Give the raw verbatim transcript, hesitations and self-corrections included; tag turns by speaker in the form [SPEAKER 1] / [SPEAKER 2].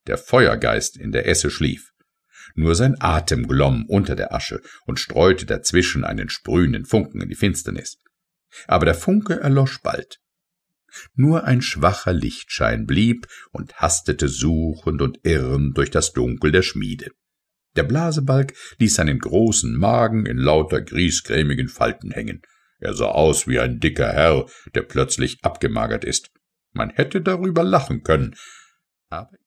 [SPEAKER 1] Der Feuergeist in der Esse schlief. Nur sein Atem glomm unter der Asche und streute dazwischen einen sprühenden Funken in die Finsternis. Aber der Funke erlosch bald. Nur ein schwacher Lichtschein blieb und hastete suchend und irrend durch das Dunkel der Schmiede. Der Blasebalg ließ seinen großen Magen in lauter griesgrämigen Falten hängen. Er sah aus wie ein dicker Herr, der plötzlich abgemagert ist. Man hätte darüber lachen können, aber